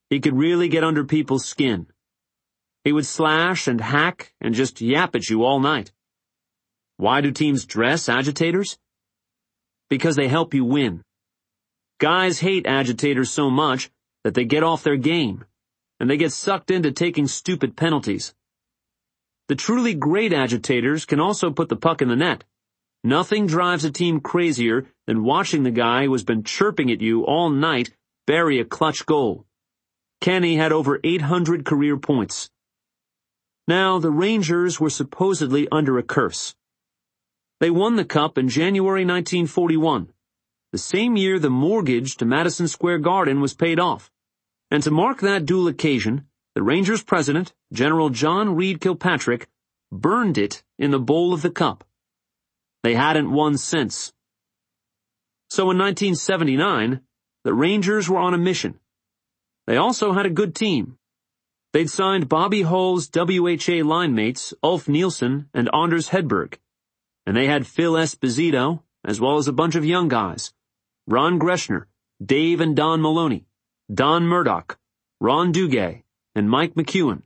He could really get under people's skin. He would slash and hack and just yap at you all night. Why do teams dress agitators? Because they help you win. Guys hate agitators so much that they get off their game, and they get sucked into taking stupid penalties. The truly great agitators can also put the puck in the net. Nothing drives a team crazier than watching the guy who has been chirping at you all night bury a clutch goal. Kenny had over 800 career points. Now, the Rangers were supposedly under a curse. They won the Cup in January 1941, the same year the mortgage to Madison Square Garden was paid off. And to mark that dual occasion, the Rangers president, General John Reed Kilpatrick, burned it in the bowl of the Cup. They hadn't won since. So in 1979, the Rangers were on a mission. They also had a good team. They'd signed Bobby Hull's WHA line mates, Ulf Nielsen and Anders Hedberg. And they had Phil Esposito, as well as a bunch of young guys. Ron Greschner, Dave and Don Maloney, Don Murdoch, Ron Duguay, and Mike McEwen.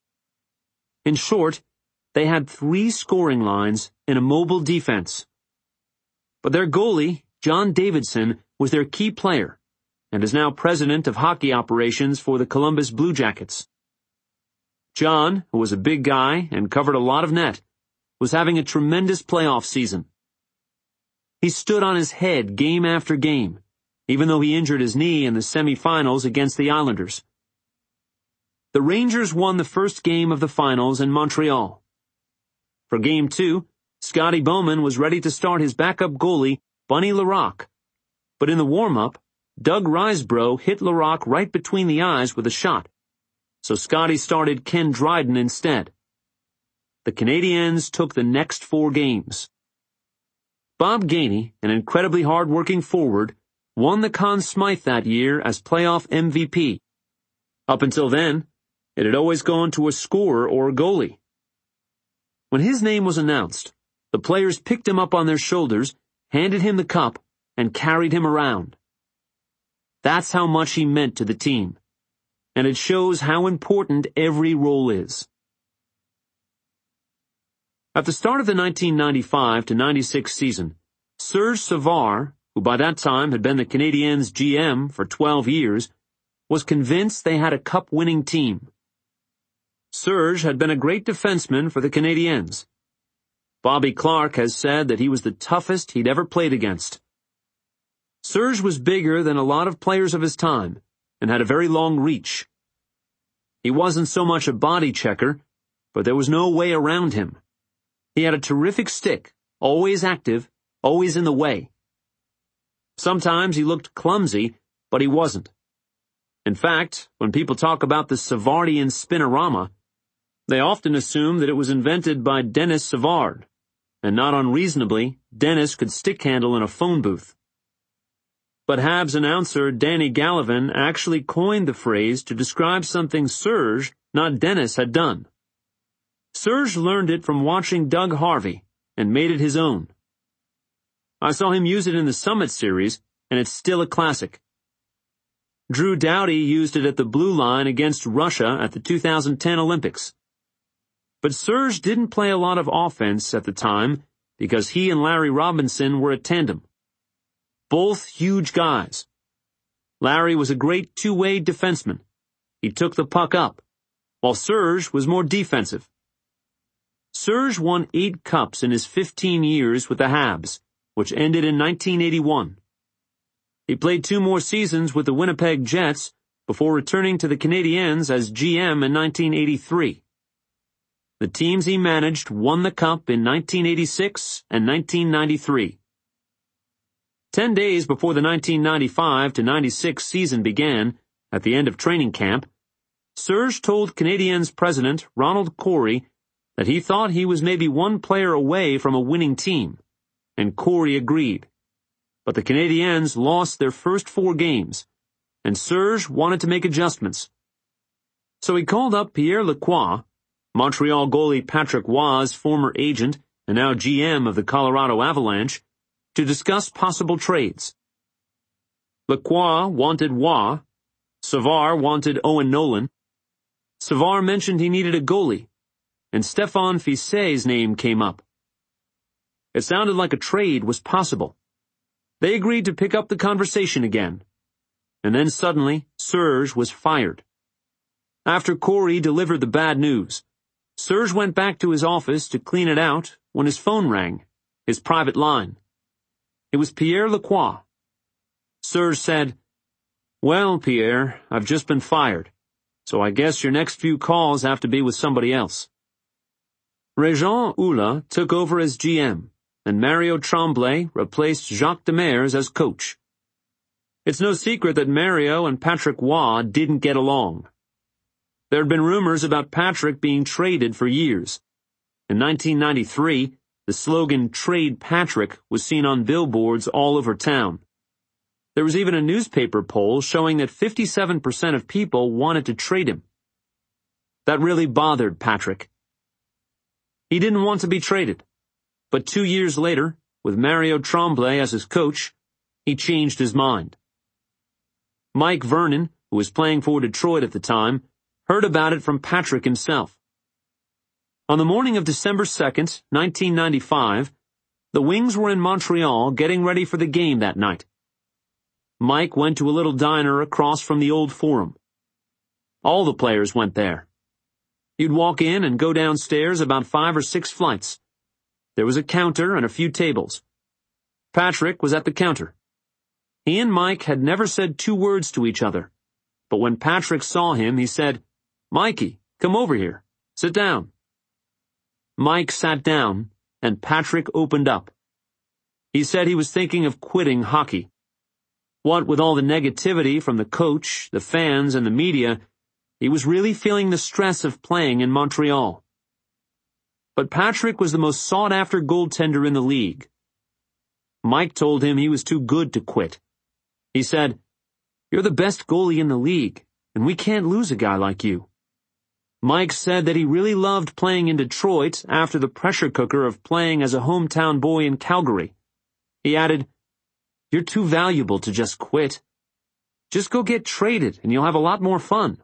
In short, they had 3 scoring lines and a mobile defense. But their goalie, John Davidson, was their key player, and is now president of hockey operations for the Columbus Blue Jackets. John, who was a big guy and covered a lot of net, was having a tremendous playoff season. He stood on his head game after game, even though he injured his knee in the semifinals against the Islanders. The Rangers won the first game of the finals in Montreal. For Game 2, Scotty Bowman was ready to start his backup goalie, Bunny Larocque. But in the warm-up, Doug Risebrough hit Larocque right between the eyes with a shot. So Scotty started Ken Dryden instead. The Canadiens took the next 4 games. Bob Gainey, an incredibly hard-working forward, won the Conn Smythe that year as playoff MVP. Up until then, it had always gone to a scorer or a goalie. When his name was announced, the players picked him up on their shoulders, handed him the cup, and carried him around. That's how much he meant to the team. And it shows how important every role is. At the start of the 1995-96 season, Serge Savard, who by that time had been the Canadiens' GM for 12 years, was convinced they had a cup-winning team. Serge had been a great defenseman for the Canadiens. Bobby Clarke has said that he was the toughest he'd ever played against. Serge was bigger than a lot of players of his time, and had a very long reach. He wasn't so much a body checker, but there was no way around him. He had a terrific stick, always active, always in the way. Sometimes he looked clumsy, but he wasn't. In fact, when people talk about the Savardian spinorama, they often assume that it was invented by Dennis Savard, and not unreasonably, Dennis could stick handle in a phone booth. But Habs announcer Danny Gallivan actually coined the phrase to describe something Serge, not Dennis, had done. Serge learned it from watching Doug Harvey and made it his own. I saw him use it in the Summit Series, and it's still a classic. Drew Doughty used it at the blue line against Russia at the 2010 Olympics. But Serge didn't play a lot of offense at the time because he and Larry Robinson were a tandem. Both huge guys. Larry was a great two-way defenseman. He took the puck up, while Serge was more defensive. Serge won 8 cups in his 15 years with the Habs, which ended in 1981. He played 2 more seasons with the Winnipeg Jets before returning to the Canadiens as GM in 1983. The teams he managed won the Cup in 1986 and 1993. 10 days before the 1995-96 season began, at the end of training camp, Serge told Canadiens president Ronald Corey that he thought he was maybe 1 player away from a winning team, and Corey agreed. But the Canadiens lost their first 4 games, and Serge wanted to make adjustments. So he called up Pierre Lacroix, Montreal goalie Patrick Roy's former agent and now GM of the Colorado Avalanche, to discuss possible trades. Lacroix wanted Roy, Savard wanted Owen Nolan. Savard mentioned he needed a goalie, and Stéphane Fissé's name came up. It sounded like a trade was possible. They agreed to pick up the conversation again. And then suddenly, Serge was fired. After Corey delivered the bad news, Serge went back to his office to clean it out when his phone rang, his private line. It was Pierre Lacroix. Serge said, "Well, Pierre, I've just been fired, so I guess your next few calls have to be with somebody else." Régent Hula took over as GM, and Mario Tremblay replaced Jacques Demers as coach. It's no secret that Mario and Patrick Roy didn't get along. There had been rumors about Patrick being traded for years. In 1993, the slogan "Trade Patrick" was seen on billboards all over town. There was even a newspaper poll showing that 57% of people wanted to trade him. That really bothered Patrick. He didn't want to be traded, but 2 years later, with Mario Tremblay as his coach, he changed his mind. Mike Vernon, who was playing for Detroit at the time, heard about it from Patrick himself. On the morning of December 2nd, 1995, the Wings were in Montreal getting ready for the game that night. Mike went to a little diner across from the old Forum. All the players went there. You'd walk in and go downstairs about 5 or 6 flights. There was a counter and a few tables. Patrick was at the counter. He and Mike had never said 2 words to each other, but when Patrick saw him, he said, "Mikey, come over here. Sit down." Mike sat down, and Patrick opened up. He said he was thinking of quitting hockey. What with all the negativity from the coach, the fans, and the media, he was really feeling the stress of playing in Montreal. But Patrick was the most sought-after goaltender in the league. Mike told him he was too good to quit. He said, "You're the best goalie in the league, and we can't lose a guy like you." Mike said that he really loved playing in Detroit after the pressure cooker of playing as a hometown boy in Calgary. He added, "You're too valuable to just quit. Just go get traded and you'll have a lot more fun."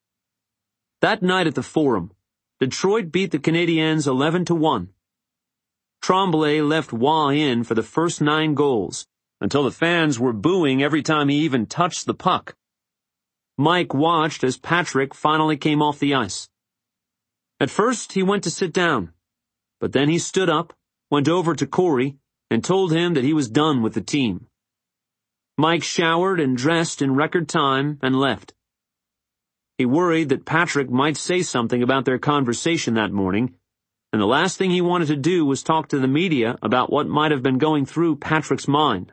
That night at the Forum, Detroit beat the Canadiens 11-1. Tremblay left Roy in for the first 9 goals, until the fans were booing every time he even touched the puck. Mike watched as Patrick finally came off the ice. At first, he went to sit down, but then he stood up, went over to Corey, and told him that he was done with the team. Mike showered and dressed in record time and left. He worried that Patrick might say something about their conversation that morning, and the last thing he wanted to do was talk to the media about what might have been going through Patrick's mind.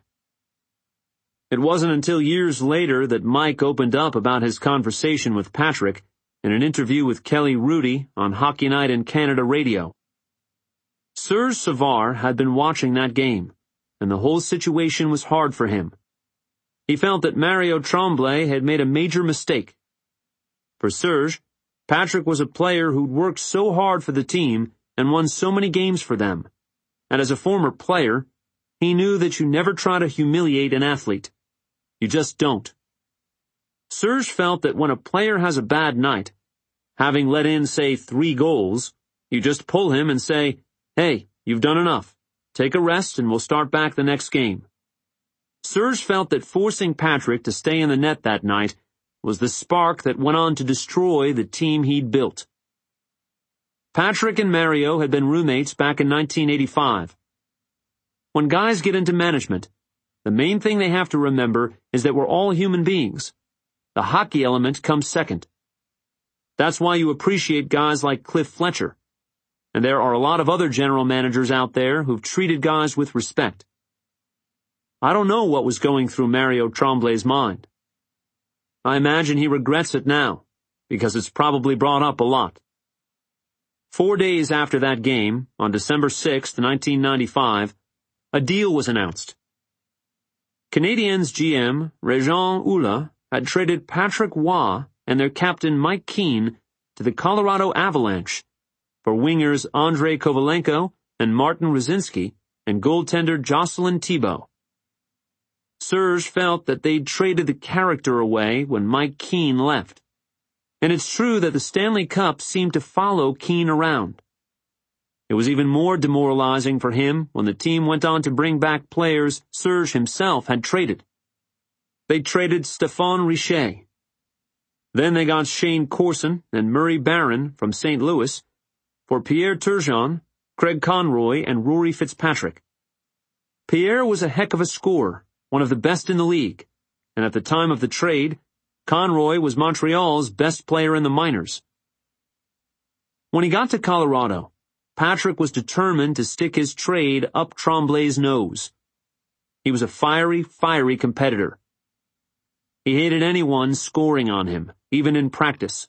It wasn't until years later that Mike opened up about his conversation with Patrick in an interview with Kelly Rudy on Hockey Night in Canada radio. Serge Savard had been watching that game, and the whole situation was hard for him. He felt that Mario Tremblay had made a major mistake. For Serge, Patrick was a player who'd worked so hard for the team and won so many games for them, and as a former player, he knew that you never try to humiliate an athlete. You just don't. Serge felt that when a player has a bad night, having let in, say, 3 goals, you just pull him and say, "Hey, you've done enough. Take a rest and we'll start back the next game." Serge felt that forcing Patrick to stay in the net that night was the spark that went on to destroy the team he'd built. Patrick and Mario had been roommates back in 1985. When guys get into management, the main thing they have to remember is that we're all human beings. The hockey element comes second. That's why you appreciate guys like Cliff Fletcher. And there are a lot of other general managers out there who've treated guys with respect. I don't know what was going through Mario Tremblay's mind. I imagine he regrets it now, because it's probably brought up a lot. 4 days after that game, on December 6, 1995, a deal was announced. Canadiens GM Régent Hula had traded Patrick Roy and their captain Mike Keane to the Colorado Avalanche for wingers Andrei Kovalenko and Martin Ruzinski and goaltender Jocelyn Thibault. Serge felt that they'd traded the character away when Mike Keane left. And it's true that the Stanley Cup seemed to follow Keane around. It was even more demoralizing for him when the team went on to bring back players Serge himself had traded. They traded Stéphane Richer. Then they got Shane Corson and Murray Barron from St. Louis for Pierre Turgeon, Craig Conroy, and Rory Fitzpatrick. Pierre was a heck of a scorer, one of the best in the league, and at the time of the trade, Conroy was Montreal's best player in the minors. When he got to Colorado, Patrick was determined to stick his trade up Tremblay's nose. He was a fiery competitor. He hated anyone scoring on him, even in practice.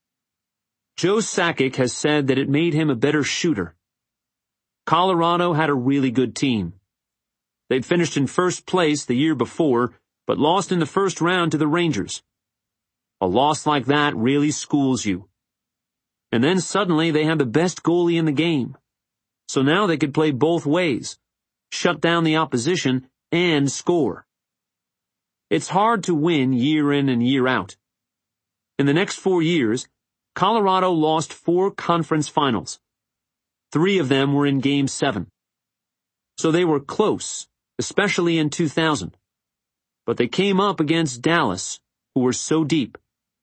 Joe Sakic has said that it made him a better shooter. Colorado had a really good team. They'd finished in first place the year before, but lost in the first round to the Rangers. A loss like that really schools you. And then suddenly they had the best goalie in the game. So now they could play both ways, shut down the opposition and score. It's hard to win year in and year out. In the next 4 years, Colorado lost 4 conference finals. 3 of them were in Game 7. So they were close, especially in 2000. But they came up against Dallas, who were so deep.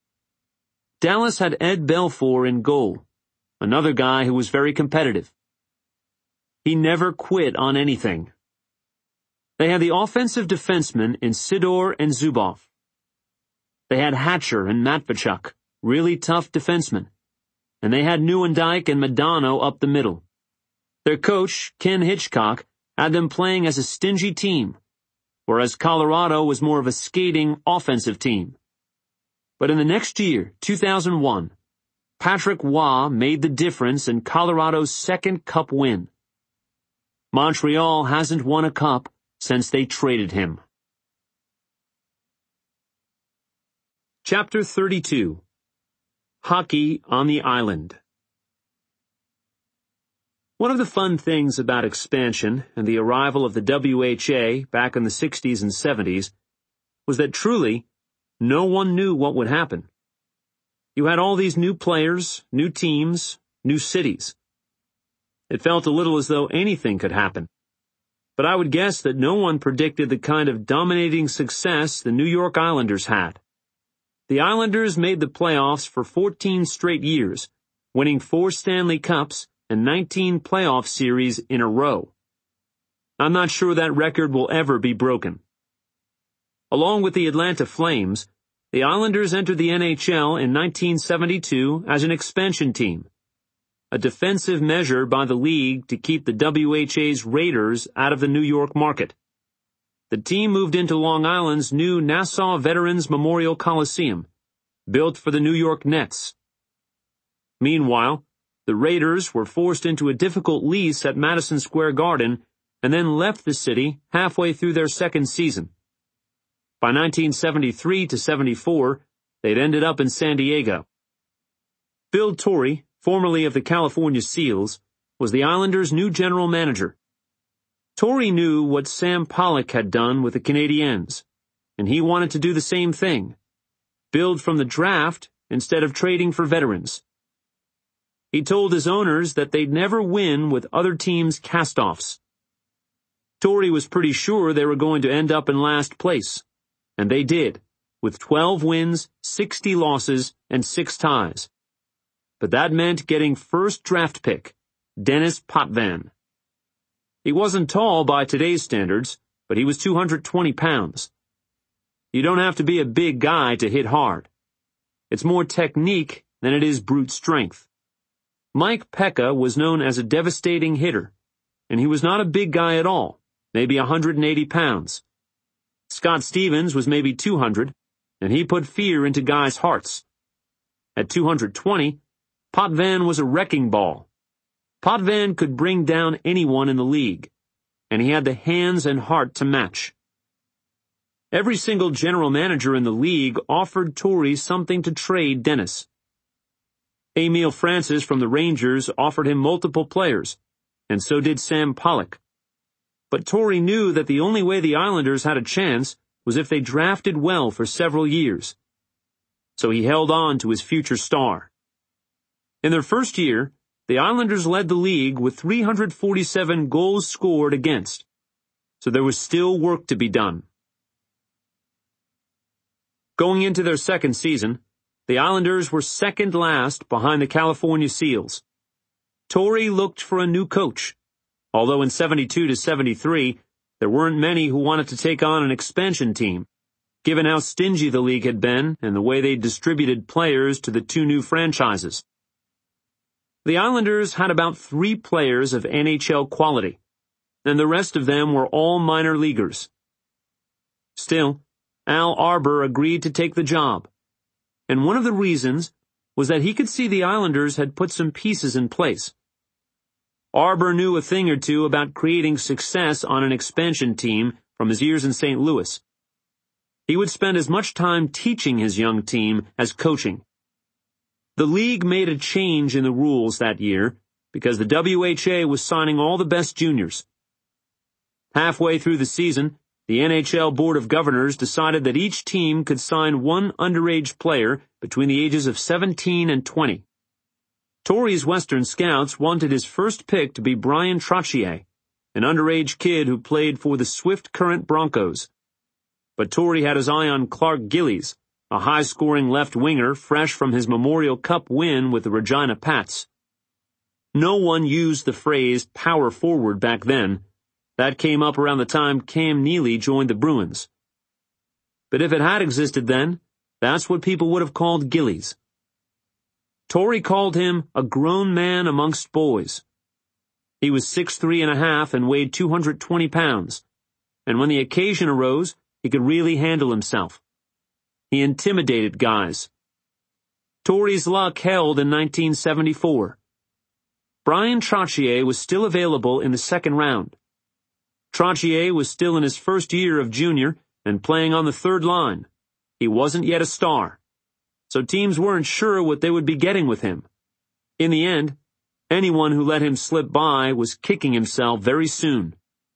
Dallas had Ed Belfour in goal, another guy who was very competitive. He never quit on anything. They had the offensive defensemen in Sidor and Zubov. They had Hatcher and Matvechuk, really tough defensemen. And they had Nieuwendyk and Madonna up the middle. Their coach, Ken Hitchcock, had them playing as a stingy team, whereas Colorado was more of a skating offensive team. But in the next year, 2001, Patrick Roy made the difference in Colorado's second cup win. Montreal hasn't won a cup since they traded him. Chapter 32. Hockey on the Island. One of the fun things about expansion and the arrival of the WHA back in the 60s and 70s was that truly, no one knew what would happen. You had all these new players, new teams, new cities. It felt a little as though anything could happen. But I would guess that no one predicted the kind of dominating success the New York Islanders had. The Islanders made the playoffs for 14 straight years, winning 4 Stanley Cups and 19 playoff series in a row. I'm not sure that record will ever be broken. Along with the Atlanta Flames, the Islanders entered the NHL in 1972 as an expansion team, a defensive measure by the league to keep the WHA's Raiders out of the New York market. The team moved into Long Island's new Nassau Veterans Memorial Coliseum, built for the New York Nets. Meanwhile, the Raiders were forced into a difficult lease at Madison Square Garden and then left the city halfway through their second season. By 1973 to 74, they'd ended up in San Diego. Bill Torrey, formerly of the California Seals, was the Islanders' new general manager. Torrey knew what Sam Pollock had done with the Canadiens, and he wanted to do the same thing, build from the draft instead of trading for veterans. He told his owners that they'd never win with other teams' cast-offs. Torrey was pretty sure they were going to end up in last place, and they did, with 12 wins, 60 losses, and 6 ties. But that meant getting first draft pick, Dennis Potvin. He wasn't tall by today's standards, but he was 220 pounds. You don't have to be a big guy to hit hard. It's more technique than it is brute strength. Mike Peca was known as a devastating hitter, and he was not a big guy at all, maybe 180 pounds. Scott Stevens was maybe 200, and he put fear into guys' hearts. At 220, Potvin was a wrecking ball. Potvin could bring down anyone in the league, and he had the hands and heart to match. Every single general manager in the league offered Torrey something to trade Dennis. Emile Francis from the Rangers offered him multiple players, and so did Sam Pollock. But Torrey knew that the only way the Islanders had a chance was if they drafted well for several years. So he held on to his future star. In their first year, the Islanders led the league with 347 goals scored against. So there was still work to be done. Going into their second season, the Islanders were second last behind the California Seals. Torrey looked for a new coach, although in 72 to 73, there weren't many who wanted to take on an expansion team, given how stingy the league had been and the way they distributed players to the two new franchises. The Islanders had about 3 players of NHL quality, and the rest of them were all minor leaguers. Still, Al Arbour agreed to take the job, and one of the reasons was that he could see the Islanders had put some pieces in place. Arbour knew a thing or two about creating success on an expansion team from his years in St. Louis. He would spend as much time teaching his young team as coaching. The league made a change in the rules that year because the WHA was signing all the best juniors. Halfway through the season, the NHL Board of Governors decided that each team could sign one underage player between the ages of 17 and 20. Torrey's Western Scouts wanted his first pick to be Bryan Trottier, an underage kid who played for the Swift Current Broncos. But Torrey had his eye on Clark Gillies, a high-scoring left winger fresh from his Memorial Cup win with the Regina Pats. No one used the phrase power forward back then. That came up around the time Cam Neely joined the Bruins. But if it had existed then, that's what people would have called Gillies. Torrey called him a grown man amongst boys. He was 6'3.5" and weighed 220 pounds, and when the occasion arose, he could really handle himself. He intimidated guys. Torrey's luck held in 1974. Bryan Trottier was still available in the second round. Trottier was still in his first year of junior and playing on the third line. He wasn't yet a star, so teams weren't sure what they would be getting with him. In the end, anyone who let him slip by was kicking himself very soon.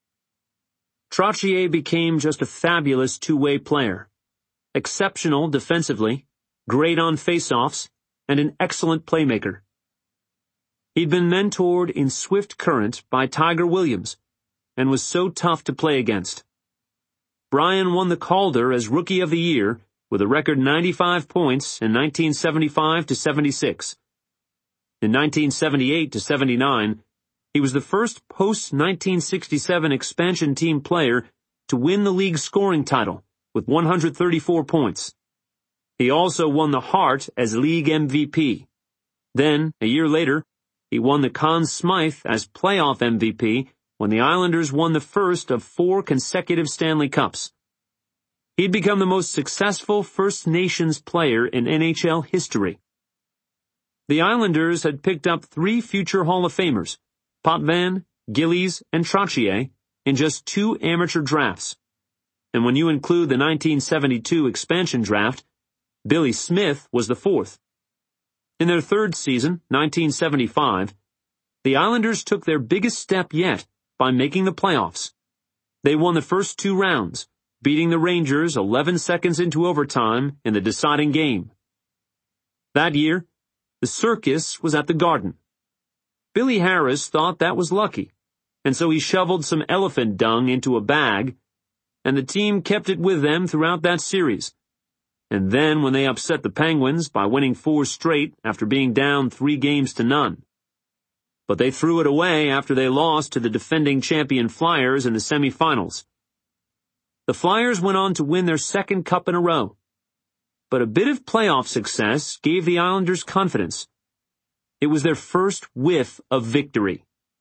Trottier became just a fabulous two-way player. Exceptional defensively, great on face-offs, and an excellent playmaker. He'd been mentored in Swift Current by Tiger Williams, and was so tough to play against. Bryan won the Calder as Rookie of the Year with a record 95 points in 1975 to 76. In 1978 to 79, he was the first post-1967 expansion team player to win the league scoring title with 134 points. He also won the Hart as league MVP. Then, a year later, he won the Conn Smythe as playoff MVP when the Islanders won the first of 4 consecutive Stanley Cups. He'd become the most successful First Nations player in NHL history. The Islanders had picked up 3 future Hall of Famers, Potvin, Gillies, and Trottier, in just 2 amateur drafts. And when you include the 1972 expansion draft, Billy Smith was the 4th. In their third season, 1975, the Islanders took their biggest step yet by making the playoffs. They won the first 2 rounds, beating the Rangers 11 seconds into overtime in the deciding game. That year, the circus was at the Garden. Billy Harris thought that was lucky, and so he shoveled some elephant dung into a bag, and the team kept it with them throughout that series. And then when they upset the Penguins by winning 4 straight after being down 3-0. But they threw it away after they lost to the defending champion Flyers in the semifinals. The Flyers went on to win their 2nd cup in a row. But a bit of playoff success gave the Islanders confidence. It was their first whiff of victory.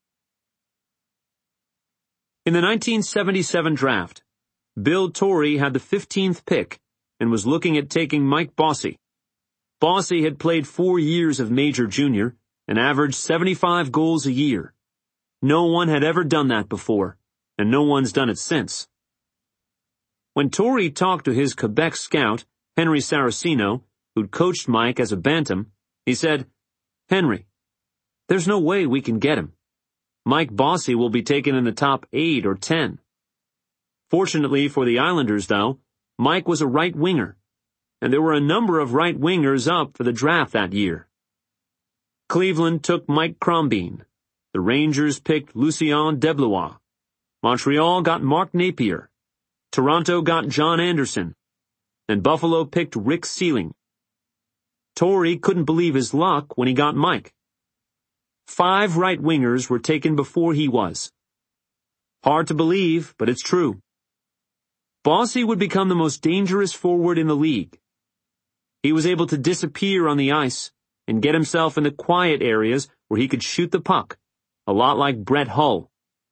In the 1977 draft, Bill Torrey had the 15th pick and was looking at taking Mike Bossy. Bossy had played 4 years of major junior and averaged 75 goals a year. No one had ever done that before, and no one's done it since. When Torrey talked to his Quebec scout, Henry Saraceno, who'd coached Mike as a bantam, he said, "Henry, there's no way we can get him. Mike Bossy will be taken in the top 8 or 10. Fortunately for the Islanders, though, Mike was a right winger, and there were a number of right wingers up for the draft that year. Cleveland took Mike Crombeen. The Rangers picked Lucien Deblois. Montreal got Mark Napier. Toronto got John Anderson. And Buffalo picked Rick Sealing. Torrey couldn't believe his luck when he got Mike. 5 right wingers were taken before he was. Hard to believe, but it's true. Bossy would become the most dangerous forward in the league. He was able to disappear on the ice and get himself into quiet areas where he could shoot the puck, a lot like Brett Hull.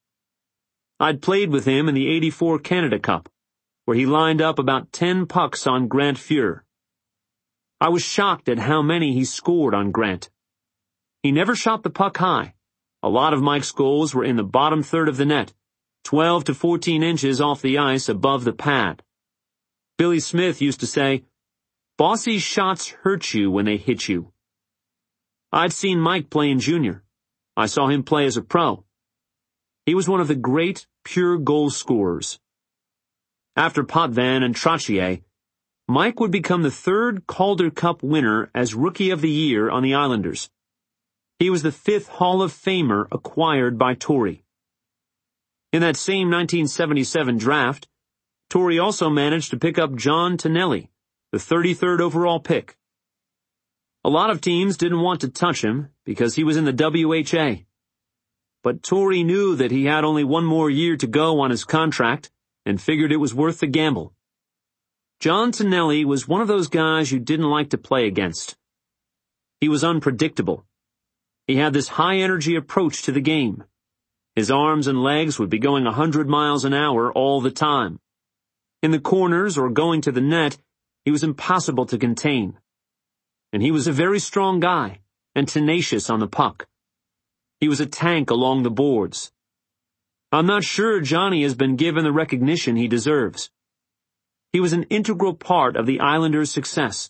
I'd played with him in the '84 Canada Cup, where he lined up about 10 pucks on Grant Fuhr. I was shocked at how many he scored on Grant. He never shot the puck high. A lot of Mike's goals were in the bottom third of the net, 12 to 14 inches off the ice above the pad. Billy Smith used to say, "Bossy's shots hurt you when they hit you." I'd seen Mike play in junior. I saw him play as a pro. He was one of the great, pure goal scorers. After Potvin and Trottier, Mike would become the 3rd Calder Cup winner as Rookie of the Year on the Islanders. He was the 5th Hall of Famer acquired by Torrey. In that same 1977 draft, Torrey also managed to pick up John Tonelli, the 33rd overall pick. A lot of teams didn't want to touch him because he was in the WHA. But Torrey knew that he had only 1 more year to go on his contract and figured it was worth the gamble. John Tonelli was one of those guys you didn't like to play against. He was unpredictable. He had this high-energy approach to the game. His arms and legs would be going 100 miles an hour all the time. In the corners or going to the net, he was impossible to contain. And he was a very strong guy and tenacious on the puck. He was a tank along the boards. I'm not sure Johnny has been given the recognition he deserves. He was an integral part of the Islanders' success.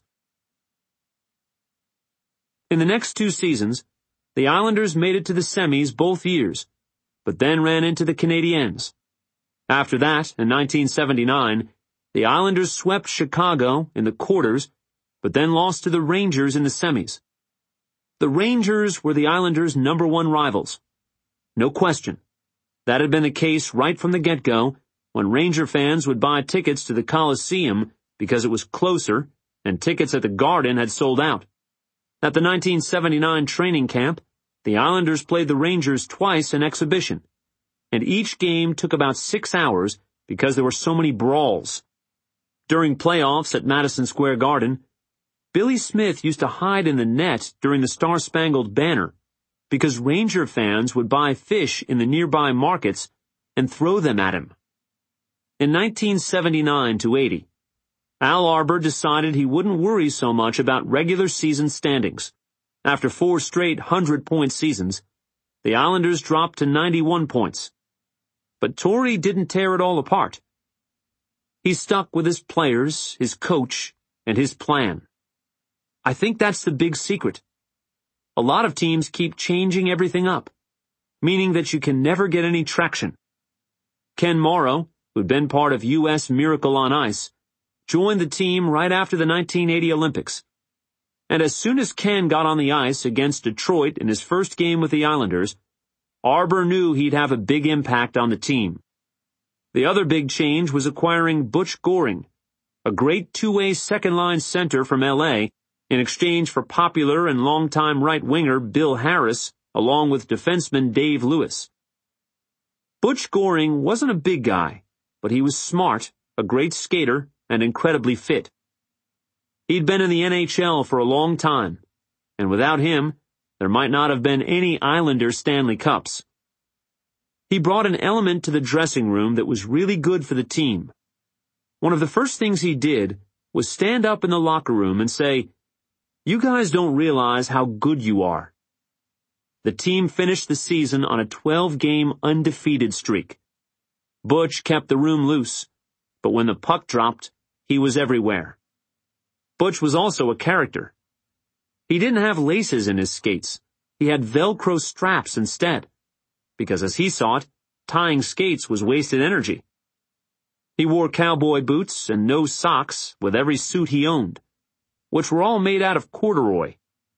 In the next 2 seasons, the Islanders made it to the semis both years, but then ran into the Canadiens. After that, in 1979, the Islanders swept Chicago in the quarters, but then lost to the Rangers in the semis. The Rangers were the Islanders' #1 rivals. No question. That had been the case right from the get-go, when Ranger fans would buy tickets to the Coliseum because it was closer, and tickets at the Garden had sold out. At the 1979 training camp, the Islanders played the Rangers twice in exhibition, and each game took about 6 hours because there were so many brawls. During playoffs at Madison Square Garden, Billy Smith used to hide in the net during the Star-Spangled Banner because Ranger fans would buy fish in the nearby markets and throw them at him. In 1979-80, Al Arbour decided he wouldn't worry so much about regular season standings. After 4 straight 100-point seasons, the Islanders dropped to 91 points. But Torrey didn't tear it all apart. He stuck with his players, his coach, and his plan. I think that's the big secret. A lot of teams keep changing everything up, meaning that you can never get any traction. Ken Morrow, who'd been part of U.S. Miracle on Ice, joined the team right after the 1980 Olympics. And as soon as Ken got on the ice against Detroit in his first game with the Islanders, Arbour knew he'd have a big impact on the team. The other big change was acquiring Butch Goring, a great 2-way second-line center from L.A., in exchange for popular and longtime right winger Bill Harris, along with defenseman Dave Lewis. Butch Goring wasn't a big guy, but he was smart, a great skater, and incredibly fit. He'd been in the NHL for a long time, and without him, there might not have been any Islanders Stanley Cups. He brought an element to the dressing room that was really good for the team. One of the first things he did was stand up in the locker room and say, "You guys don't realize how good you are." The team finished the season on a 12-game undefeated streak. Butch kept the room loose, but when the puck dropped, he was everywhere. Butch was also a character. He didn't have laces in his skates. He had Velcro straps instead. because as he saw it, tying skates was wasted energy. He wore cowboy boots and no socks with every suit he owned, which were all made out of corduroy.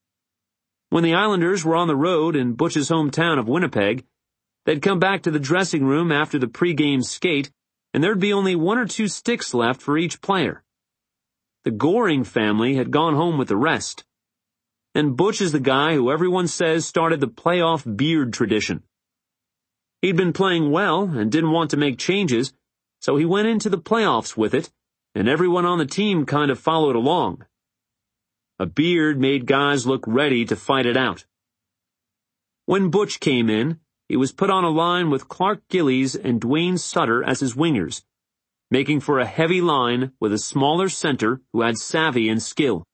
When the Islanders were on the road in Butch's hometown of Winnipeg, they'd come back to the dressing room after the pregame skate, and there'd be only 1 or 2 sticks left for each player. The Goring family had gone home with the rest. And Butch is the guy who everyone says started the playoff beard tradition. He'd been playing well and didn't want to make changes, so he went into the playoffs with it, and everyone on the team kind of followed along. A beard made guys look ready to fight it out. When Butch came in, he was put on a line with Clark Gillies and Dwayne Sutter as his wingers, making for a heavy line with a smaller center who had savvy and skill.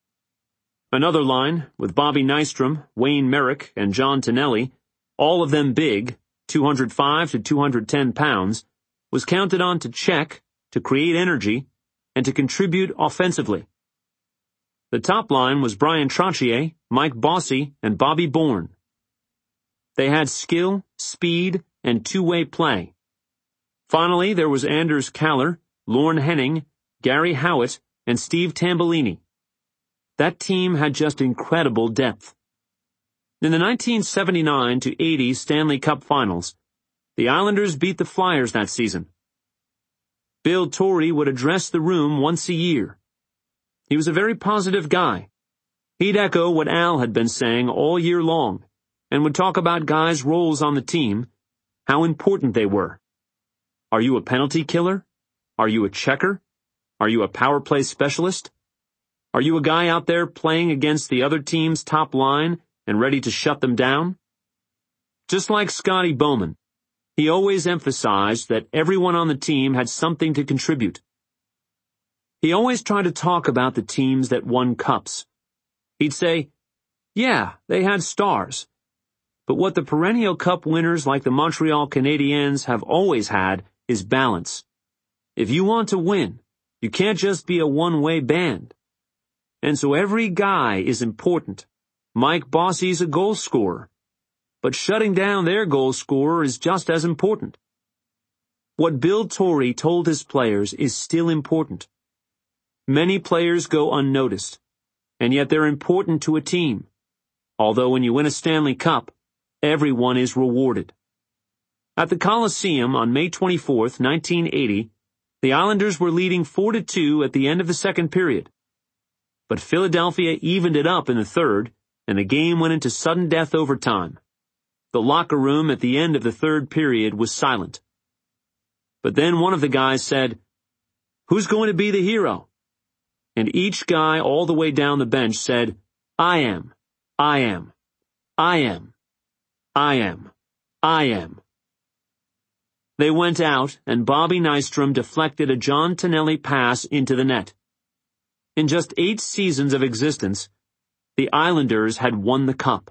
Another line, with Bobby Nystrom, Wayne Merrick, and John Tonelli, all of them big, 205 to 210 pounds, was counted on to check, to create energy, and to contribute offensively. The top line was Bryan Trottier, Mike Bossy, and Bobby Bourne. They had skill, speed, and two-way play. Finally, there was Anders Kaller, Lorne Henning, Gary Howitt, and Steve Tambellini. That team had just incredible depth. In the 1979-80 Stanley Cup Finals, the Islanders beat the Flyers that season. Bill Torrey would address the room once a year. He was a very positive guy. He'd echo what Al had been saying all year long, and would talk about guys' roles on the team, how important they were. Are you a penalty killer? Are you a checker? Are you a power play specialist? Are you a guy out there playing against the other team's top line and ready to shut them down? Just like Scotty Bowman, he always emphasized that everyone on the team had something to contribute. He always tried to talk about the teams that won cups. He'd say, yeah, they had stars. But what the perennial cup winners like the Montreal Canadiens have always had is balance. If you want to win, you can't just be a one-way band. And so every guy is important. Mike Bossy's a goal scorer. But shutting down their goal scorer is just as important. What Bill Torrey told his players is still important. Many players go unnoticed, and yet they're important to a team. Although when you win a Stanley Cup, everyone is rewarded. At the Coliseum on May 24th, 1980, the Islanders were leading 4-2 at the end of the second period. But Philadelphia evened it up in the third, and the game went into sudden death overtime. The locker room at the end of the third period was silent. But then one of the guys said, "Who's going to be the hero?" And each guy all the way down the bench said, "I am, I am, I am, I am, I am." They went out, and Bobby Nystrom deflected a John Tonelli pass into the net. In just 8 seasons of existence, the Islanders had won the cup.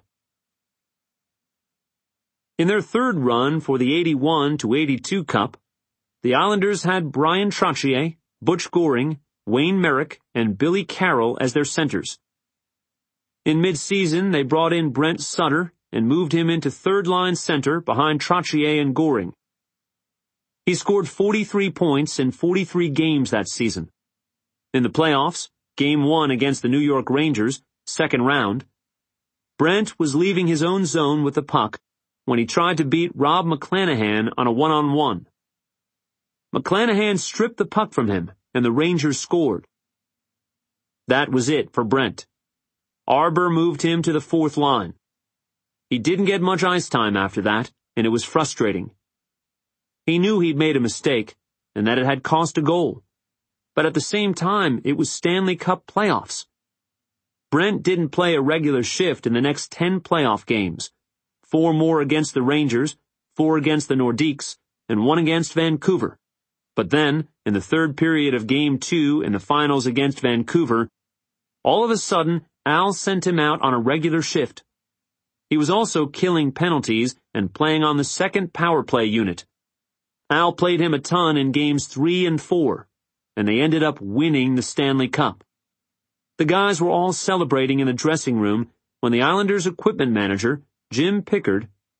In their third run for the 81-82 Cup, the Islanders had Bryan Trottier, Butch Goring, Wayne Merrick, and Billy Carroll as their centers. In mid-season, they brought in Brent Sutter and moved him into third-line center behind Trottier and Goring. He scored 43 points in 43 games that season. In the playoffs, Game 1 against the New York Rangers, second round, Brent was leaving his own zone with the puck when he tried to beat Rob McClanahan on a one-on-one. McClanahan stripped the puck from him, and the Rangers scored. That was it for Brent. Arbor moved him to the fourth line. He didn't get much ice time after that, and it was frustrating. He knew he'd made a mistake, and that it had cost a goal. But at the same time, it was Stanley Cup playoffs. Brent didn't play a regular shift in the next 10 playoff games. 4 more against the Rangers, 4 against the Nordiques, and 1 against Vancouver. But then, in the third period of Game 2 in the finals against Vancouver, all of a sudden, Al sent him out on a regular shift. He was also killing penalties and playing on the second power play unit. Al played him a ton in Games 3 and 4, and they ended up winning the Stanley Cup. The guys were all celebrating in the dressing room when the Islanders' equipment manager, Jim Pickard,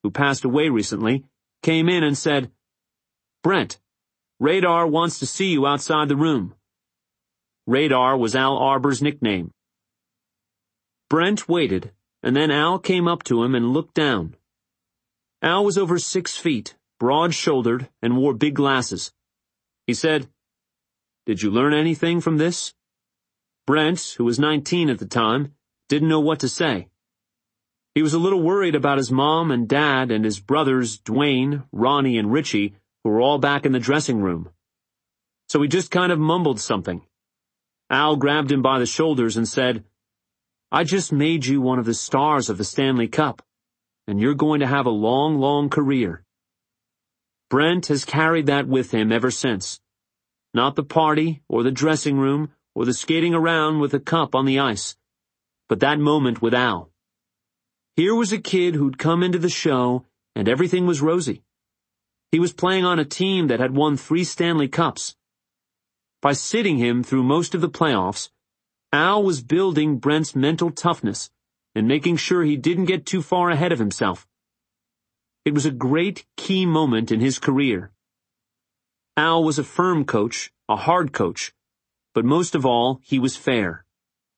who passed away recently, came in and said, "Brent, Radar wants to see you outside the room." Radar was Al Arbor's nickname. Brent waited, and then Al came up to him and looked down. Al was over 6 feet, broad-shouldered, and wore big glasses. He said, "Did you learn anything from this?" Brent, who was 19 at the time, didn't know what to say. He was a little worried about his mom and dad and his brothers Dwayne, Ronnie, and Richie, who were all back in the dressing room. So he just kind of mumbled something. Al grabbed him by the shoulders and said, "I just made you one of the stars of the Stanley Cup, and you're going to have a long, long career." Brent has carried that with him ever since. Not the party, or the dressing room, or the skating around with a cup on the ice, but that moment with Al. Here was a kid who'd come into the show, and everything was rosy. He was playing on a team that had won 3 Stanley Cups. By sitting him through most of the playoffs, Al was building Brent's mental toughness and making sure he didn't get too far ahead of himself. It was a great key moment in his career. Al was a firm coach, a hard coach, but most of all, he was fair.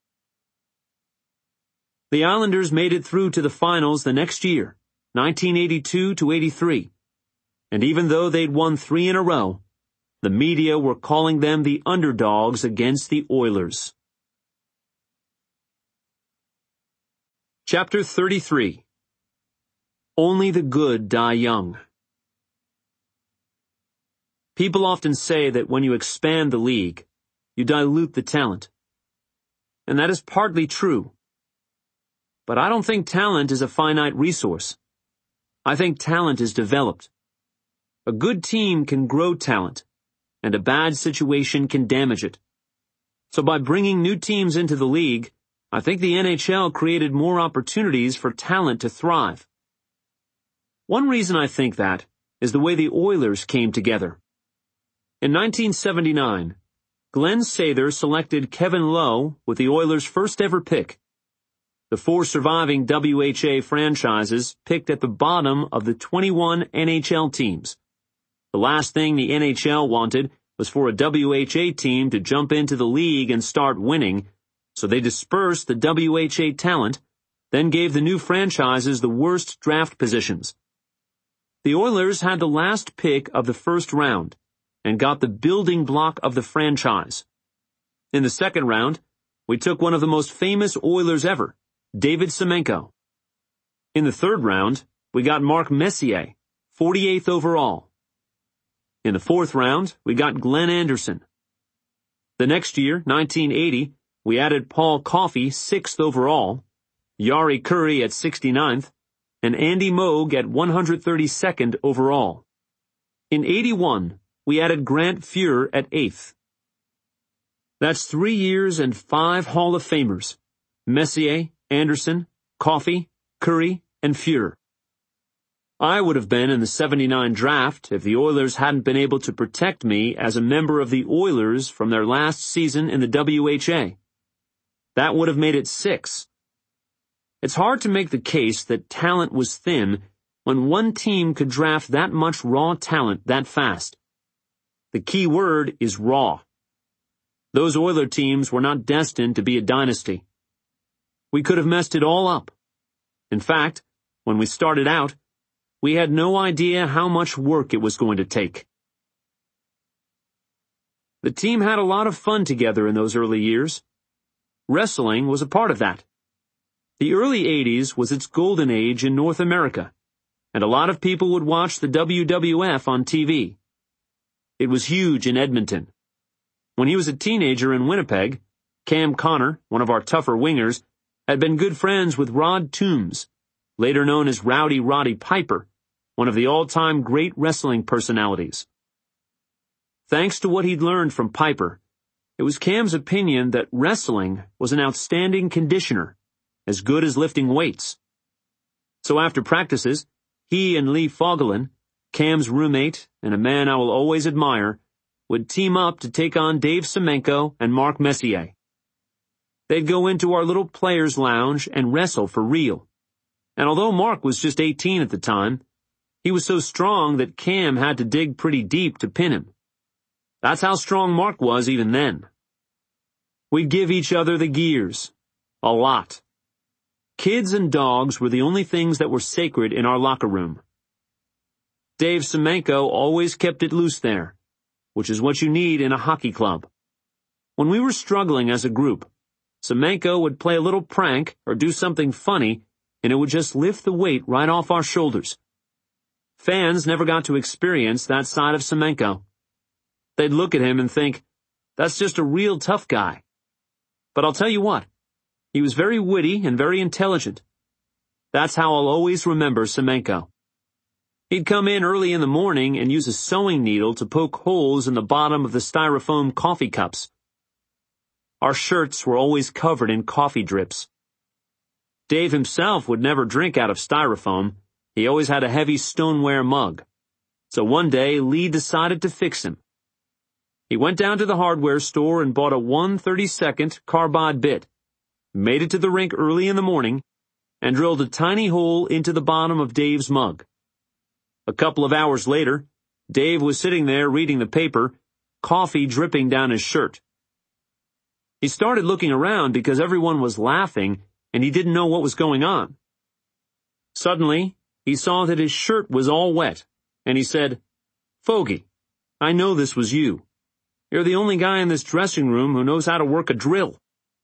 The Islanders made it through to the finals the next year, 1982-83, and even though they'd won 3 in a row, the media were calling them the underdogs against the Oilers. Chapter 33. Only the good die young. People often say that when you expand the league, you dilute the talent. And that is partly true. But I don't think talent is a finite resource. I think talent is developed. A good team can grow talent, and a bad situation can damage it. So by bringing new teams into the league, I think the NHL created more opportunities for talent to thrive. One reason I think that is the way the Oilers came together. In 1979, Glenn Sather selected Kevin Lowe with the Oilers' first ever pick. The 4 surviving WHA franchises picked at the bottom of the 21 NHL teams. The last thing the NHL wanted was for a WHA team to jump into the league and start winning, so they dispersed the WHA talent, then gave the new franchises the worst draft positions. The Oilers had the last pick of the first round and got the building block of the franchise. In the second round, we took one of the most famous Oilers ever, David Semenko. In the third round, we got Mark Messier, 48th overall. In the fourth round, we got Glenn Anderson. The next year, 1980, we added Paul Coffey, 6th overall, Jari Kurri at 69th, and Andy Moog at 132nd overall. In 81, we added Grant Fuhr at 8th. That's 3 years and 5 Hall of Famers: Messier, Anderson, Coffey, Kurri, and Fuhr. I would have been in the 79 draft if the Oilers hadn't been able to protect me as a member of the Oilers from their last season in the WHA. That would have made it 6. It's hard to make the case that talent was thin when one team could draft that much raw talent that fast. The key word is raw. Those Oiler teams were not destined to be a dynasty. We could have messed it all up. In fact, when we started out, we had no idea how much work it was going to take. The team had a lot of fun together in those early years. Wrestling was a part of that. The early 80s was its golden age in North America, and a lot of people would watch the WWF on TV. It was huge in Edmonton. When he was a teenager in Winnipeg, Cam Connor, one of our tougher wingers, had been good friends with Rod Toombs, later known as Rowdy Roddy Piper, one of the all-time great wrestling personalities. Thanks to what he'd learned from Piper, it was Cam's opinion that wrestling was an outstanding conditioner, as good as lifting weights. So after practices, he and Lee Fogolin, Cam's roommate and a man I will always admire, would team up to take on Dave Semenko and Mark Messier. They'd go into our little players' lounge and wrestle for real. And although Mark was just 18 at the time, he was so strong that Cam had to dig pretty deep to pin him. That's how strong Mark was even then. We'd give each other the gears. A lot. Kids and dogs were the only things that were sacred in our locker room. Dave Semenko always kept it loose there, which is what you need in a hockey club. When we were struggling as a group, Semenko would play a little prank or do something funny, and it would just lift the weight right off our shoulders. Fans never got to experience that side of Semenko. They'd look at him and think, that's just a real tough guy. But I'll tell you what, he was very witty and very intelligent. That's how I'll always remember Semenko. He'd come in early in the morning and use a sewing needle to poke holes in the bottom of the styrofoam coffee cups. Our shirts were always covered in coffee drips. Dave himself would never drink out of styrofoam. He always had a heavy stoneware mug. So one day, Lee decided to fix him. He went down to the hardware store and bought a 1/32 carbide bit, made it to the rink early in the morning, and drilled a tiny hole into the bottom of Dave's mug. A couple of hours later, Dave was sitting there reading the paper, coffee dripping down his shirt. He started looking around because everyone was laughing and he didn't know what was going on. Suddenly, he saw that his shirt was all wet, and he said, "Fogey, I know this was you. You're the only guy in this dressing room who knows how to work a drill."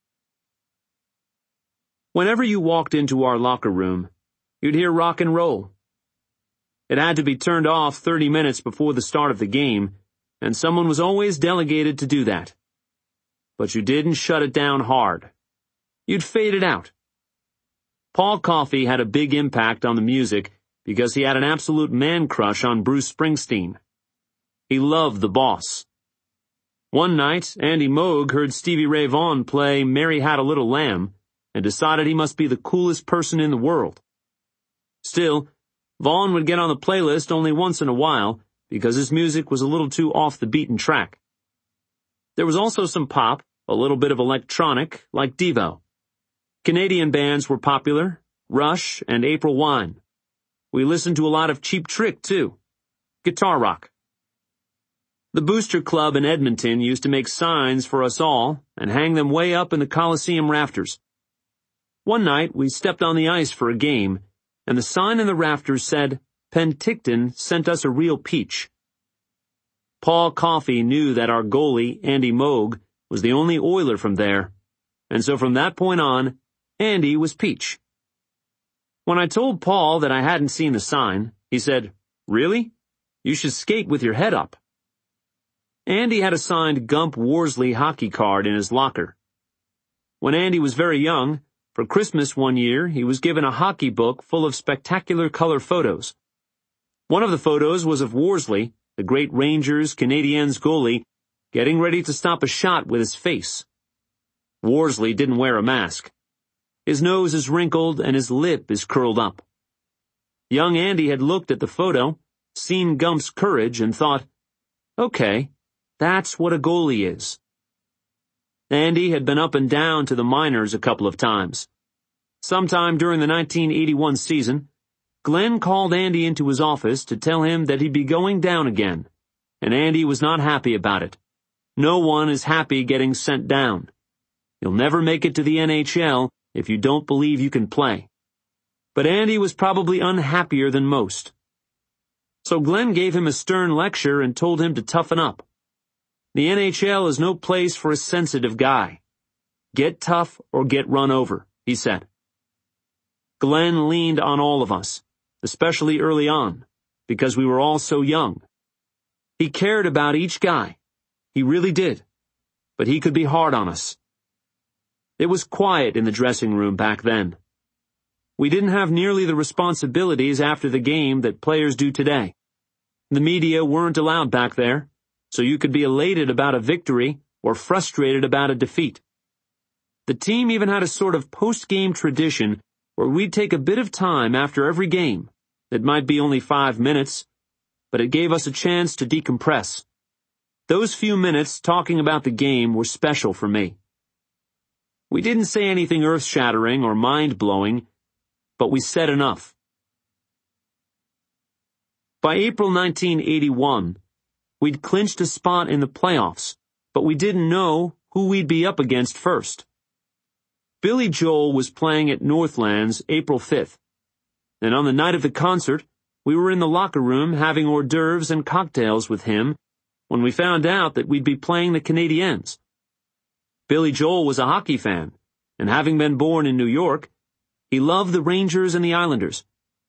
Whenever you walked into our locker room, you'd hear rock and roll. It had to be turned off 30 minutes before the start of the game, and someone was always delegated to do that. But you didn't shut it down hard. You'd fade it out. Paul Coffey had a big impact on the music because he had an absolute man-crush on Bruce Springsteen. He loved the boss. One night, Andy Moog heard Stevie Ray Vaughan play Mary Had a Little Lamb and decided he must be the coolest person in the world. Still, Vaughan would get on the playlist only once in a while because his music was a little too off the beaten track. There was also some pop, a little bit of electronic, like Devo. Canadian bands were popular, Rush and April Wine. We listened to a lot of Cheap Trick, too. Guitar rock. The Booster Club in Edmonton used to make signs for us all and hang them way up in the Coliseum rafters. One night, we stepped on the ice for a game, and the sign in the rafters said, "Penticton sent us a real peach." Paul Coffey knew that our goalie, Andy Moog, was the only Oiler from there, and so from that point on, Andy was peach. When I told Paul that I hadn't seen the sign, he said, "Really? You should skate with your head up." Andy had a signed Gump Worsley hockey card in his locker. When Andy was very young, for Christmas one year, he was given a hockey book full of spectacular color photos. One of the photos was of Worsley, the great Rangers Canadiens goalie, getting ready to stop a shot with his face. Worsley didn't wear a mask. His nose is wrinkled and his lip is curled up. Young Andy had looked at the photo, seen Gump's courage, and thought, okay, that's what a goalie is. Andy had been up and down to the minors a couple of times. Sometime during the 1981 season, Glenn called Andy into his office to tell him that he'd be going down again, and Andy was not happy about it. No one is happy getting sent down. You'll never make it to the NHL if you don't believe you can play. But Andy was probably unhappier than most. So Glenn gave him a stern lecture and told him to toughen up. The NHL is no place for a sensitive guy. Get tough or get run over, he said. Glenn leaned on all of us, especially early on, because we were all so young. He cared about each guy. He really did. But he could be hard on us. It was quiet in the dressing room back then. We didn't have nearly the responsibilities after the game that players do today. The media weren't allowed back there, so you could be elated about a victory or frustrated about a defeat. The team even had a sort of post-game tradition where we'd take a bit of time after every game. It might be only 5 minutes, but it gave us a chance to decompress. Those few minutes talking about the game were special for me. We didn't say anything earth-shattering or mind-blowing, but we said enough. By April 1981, we'd clinched a spot in the playoffs, but we didn't know who we'd be up against first. Billy Joel was playing at Northlands April 5th, and on the night of the concert, we were in the locker room having hors d'oeuvres and cocktails with him when we found out that we'd be playing the Canadiens. Billy Joel was a hockey fan, and having been born in New York, he loved the Rangers and the Islanders.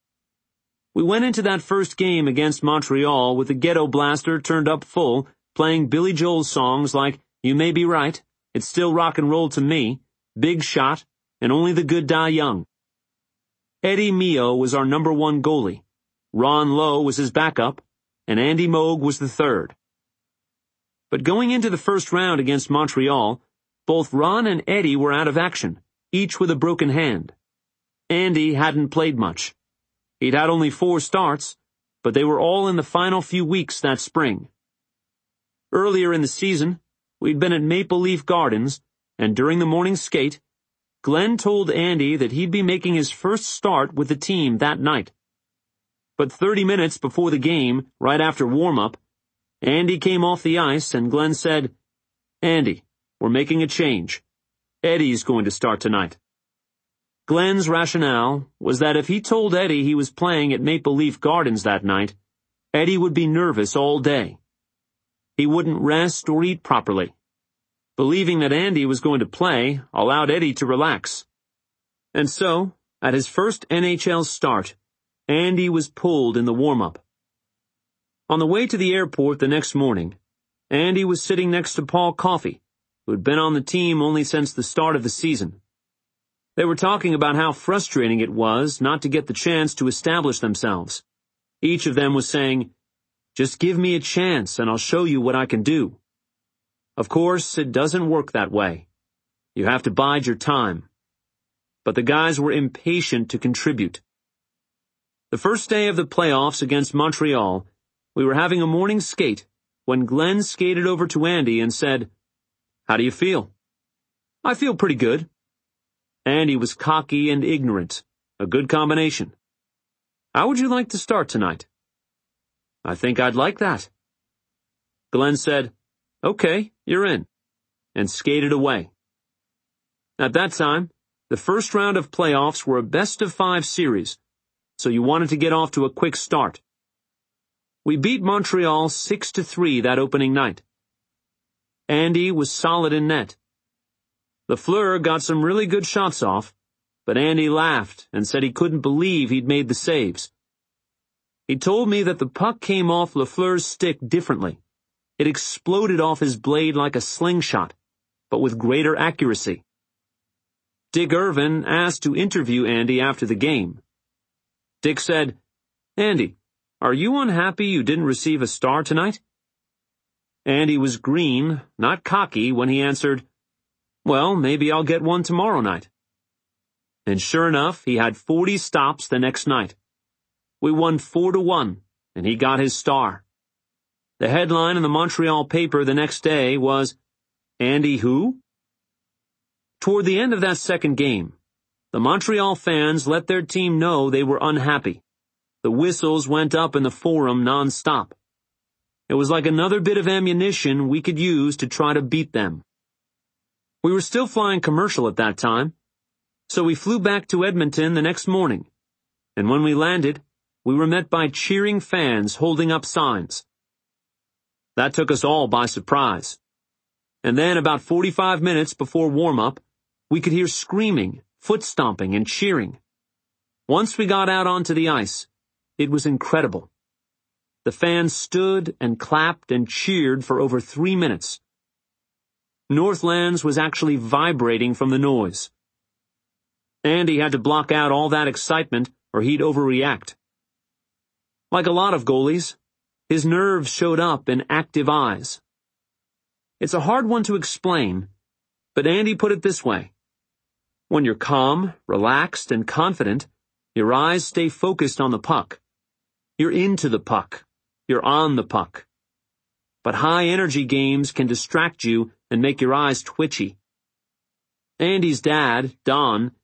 We went into that first game against Montreal with the ghetto blaster turned up full, playing Billy Joel songs like You May Be Right, It's Still Rock and Roll to Me, Big Shot, and Only the Good Die Young. Eddie Mio was our number one goalie. Ron Lowe was his backup, and Andy Moog was the third. But going into the first round against Montreal, both Ron and Eddie were out of action, each with a broken hand. Andy hadn't played much. He'd had only 4 starts, but they were all in the final few weeks that spring. Earlier in the season, we'd been at Maple Leaf Gardens, and during the morning skate, Glenn told Andy that he'd be making his first start with the team that night. But 30 minutes before the game, right after warm-up, Andy came off the ice and Glenn said, "Andy, we're making a change. Eddie's going to start tonight." Glenn's rationale was that if he told Eddie he was playing at Maple Leaf Gardens that night, Eddie would be nervous all day. He wouldn't rest or eat properly. Believing that Andy was going to play allowed Eddie to relax. And so, at his first NHL start, Andy was pulled in the warm-up. On the way to the airport the next morning, Andy was sitting next to Paul Coffey, who had been on the team only since the start of the season. They were talking about how frustrating it was not to get the chance to establish themselves. Each of them was saying, "Just give me a chance and I'll show you what I can do." Of course, it doesn't work that way. You have to bide your time. But the guys were impatient to contribute. The first day of the playoffs against Montreal, we were having a morning skate when Glenn skated over to Andy and said, "How do you feel?" "I feel pretty good." Andy was cocky and ignorant, a good combination. "How would you like to start tonight?" "I think I'd like that." Glenn said, "Okay, you're in," and skated away. At that time, the first round of playoffs were a best-of-5 series, so you wanted to get off to a quick start. We beat Montreal 6-3 that opening night. Andy was solid in net. Lafleur got some really good shots off, but Andy laughed and said he couldn't believe he'd made the saves. He told me that the puck came off Lafleur's stick differently. It exploded off his blade like a slingshot, but with greater accuracy. Dick Irvin asked to interview Andy after the game. Dick said, "Andy, are you unhappy you didn't receive a star tonight?" Andy was green, not cocky, when he answered, "Well, maybe I'll get one tomorrow night." And sure enough, he had 40 stops the next night. We won 4-1, and he got his star. The headline in the Montreal paper the next day was, "Andy who?" Toward the end of that second game, the Montreal fans let their team know they were unhappy. The whistles went up in the Forum non-stop. It was like another bit of ammunition we could use to try to beat them. We were still flying commercial at that time, so we flew back to Edmonton the next morning, and when we landed, we were met by cheering fans holding up signs. That took us all by surprise. And then about 45 minutes before warm-up, we could hear screaming, foot-stomping, and cheering. Once we got out onto the ice, it was incredible. The fans stood and clapped and cheered for over 3 minutes. Northlands was actually vibrating from the noise. Andy had to block out all that excitement or he'd overreact. Like a lot of goalies, his nerves showed up in active eyes. It's a hard one to explain, but Andy put it this way. When you're calm, relaxed, and confident, your eyes stay focused on the puck. You're into the puck. You're on the puck. But high-energy games can distract you and make your eyes twitchy. Andy's dad, Don,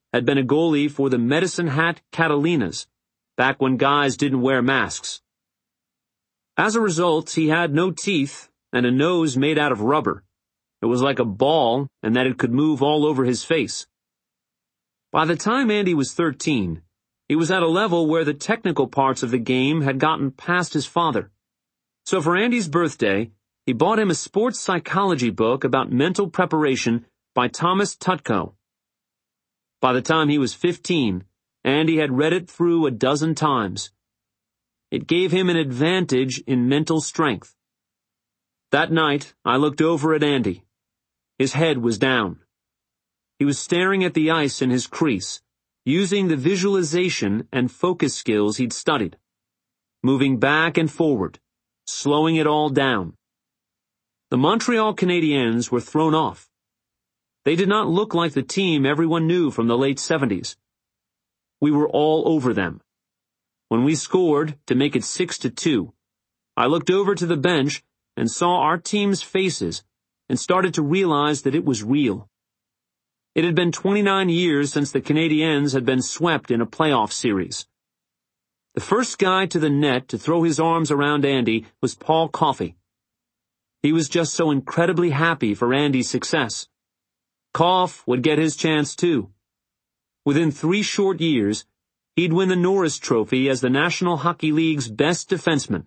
had been a goalie for the Medicine Hat Catalinas, back when guys didn't wear masks. As a result, he had no teeth and a nose made out of rubber. It was like a ball, and that it could move all over his face. By the time Andy was 13, he was at a level where the technical parts of the game had gotten past his father. So for Andy's birthday, he bought him a sports psychology book about mental preparation by Thomas Tutko. By the time he was 15, Andy had read it through a dozen times. It gave him an advantage in mental strength. That night, I looked over at Andy. His head was down. He was staring at the ice in his crease, using the visualization and focus skills he'd studied, moving back and forward, slowing it all down. The Montreal Canadiens were thrown off. They did not look like the team everyone knew from the late 70s. We were all over them. When we scored to make it 6-2, I looked over to the bench and saw our team's faces and started to realize that it was real. It had been 29 years since the Canadiens had been swept in a playoff series. The first guy to the net to throw his arms around Andy was Paul Coffey. He was just so incredibly happy for Andy's success. Koff would get his chance too. Within 3 short years, he'd win the Norris Trophy as the National Hockey League's best defenseman.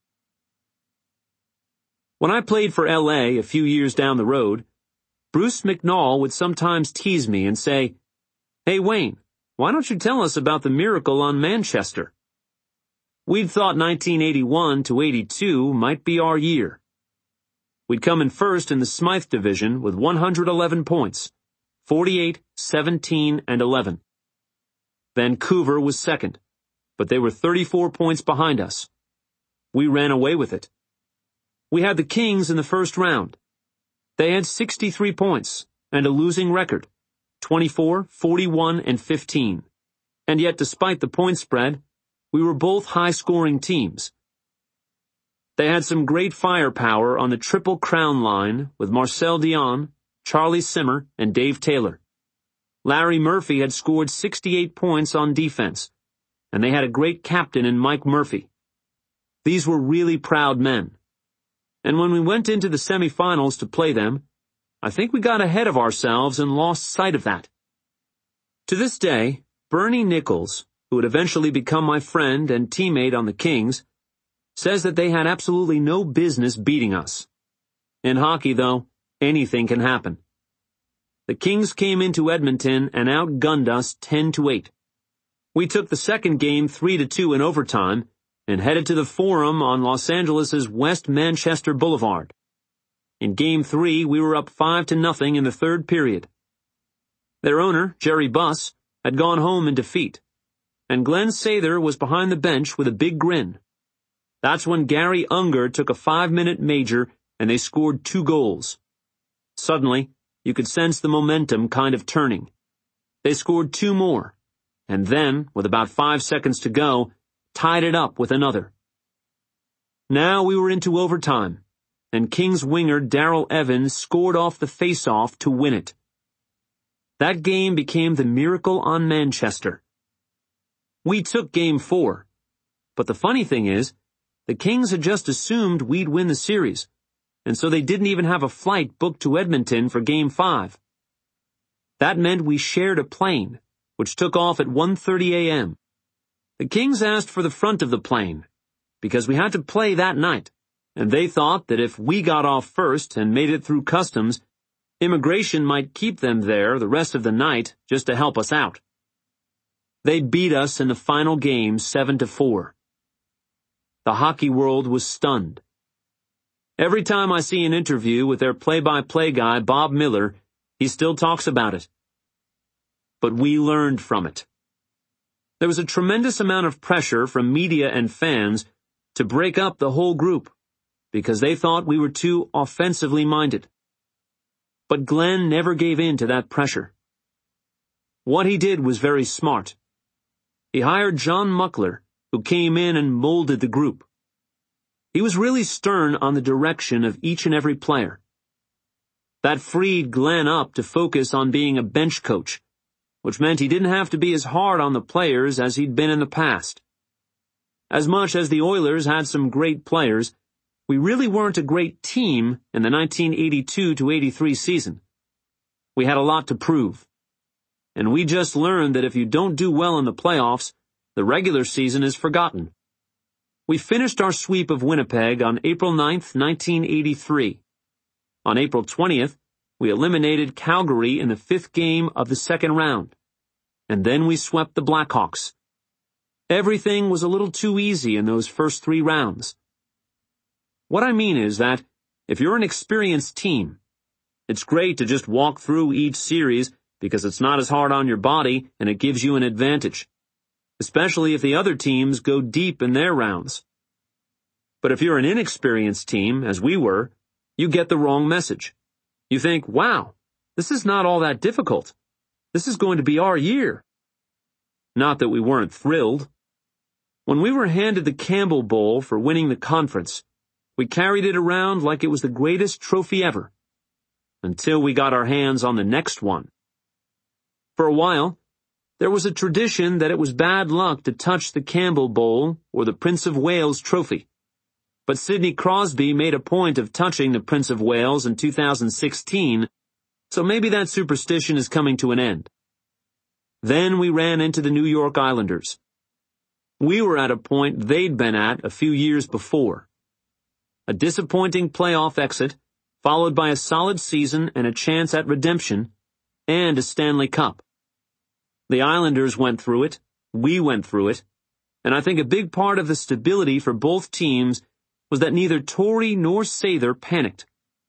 When I played for LA a few years down the road, Bruce McNall would sometimes tease me and say, "Hey Wayne, why don't you tell us about the miracle on Manchester?" We'd thought 1981 to 82 might be our year. We'd come in first in the Smythe division with 111 points, 48, 17, and 11. Vancouver was second, but they were 34 points behind us. We ran away with it. We had the Kings in the first round. They had 63 points and a losing record, 24, 41, and 15. And yet despite the point spread, we were both high-scoring teams. They had some great firepower on the Triple Crown line with Marcel Dion, Charlie Simmer, and Dave Taylor. Larry Murphy had scored 68 points on defense, and they had a great captain in Mike Murphy. These were really proud men. And when we went into the semifinals to play them, I think we got ahead of ourselves and lost sight of that. To this day, Bernie Nichols, who would eventually become my friend and teammate on the Kings, says that they had absolutely no business beating us. In hockey, though, anything can happen. The Kings came into Edmonton and outgunned us 10-8. We took the second game 3-2 in overtime and headed to the Forum on Los Angeles' West Manchester Boulevard. In Game 3, we were up 5-0 in the third period. Their owner, Jerry Buss, had gone home in defeat, and Glenn Sather was behind the bench with a big grin. That's when Gary Unger took a 5-minute major and they scored 2 goals. Suddenly, you could sense the momentum kind of turning. They scored 2 more, and then, with about 5 seconds to go, tied it up with another. Now we were into overtime, and Kings winger Darrell Evans scored off the face-off to win it. That game became the miracle on Manchester. We took Game 4, but the funny thing is, the Kings had just assumed we'd win the series, and so they didn't even have a flight booked to Edmonton for Game 5. That meant we shared a plane, which took off at 1:30 a.m. The Kings asked for the front of the plane, because we had to play that night, and they thought that if we got off first and made it through customs, immigration might keep them there the rest of the night just to help us out. They beat us in the final game 7-4. The hockey world was stunned. Every time I see an interview with their play-by-play guy, Bob Miller, he still talks about it. But we learned from it. There was a tremendous amount of pressure from media and fans to break up the whole group, because they thought we were too offensively minded. But Glenn never gave in to that pressure. What he did was very smart. He hired John Muckler, who came in and molded the group. He was really stern on the direction of each and every player. That freed Glenn up to focus on being a bench coach, which meant he didn't have to be as hard on the players as he'd been in the past. As much as the Oilers had some great players, we really weren't a great team in the 1982-83 season. We had a lot to prove. And we just learned that if you don't do well in the playoffs, the regular season is forgotten. We finished our sweep of Winnipeg on April 9th, 1983. On April 20th, we eliminated Calgary in the 5th game of the second round. And then we swept the Blackhawks. Everything was a little too easy in those first 3 rounds. What I mean is that, if you're an experienced team, it's great to just walk through each series because it's not as hard on your body and it gives you an advantage, especially if the other teams go deep in their rounds. But if you're an inexperienced team, as we were, you get the wrong message. You think, wow, this is not all that difficult. This is going to be our year. Not that we weren't thrilled. When we were handed the Campbell Bowl for winning the conference, we carried it around like it was the greatest trophy ever, until we got our hands on the next one. For a while, there was a tradition that it was bad luck to touch the Campbell Bowl or the Prince of Wales trophy. But Sidney Crosby made a point of touching the Prince of Wales in 2016, so maybe that superstition is coming to an end. Then we ran into the New York Islanders. We were at a point they'd been at a few years before. A disappointing playoff exit, followed by a solid season and a chance at redemption, and a Stanley Cup. The Islanders went through it, we went through it, and I think a big part of the stability for both teams was that neither Torrey nor Sather panicked.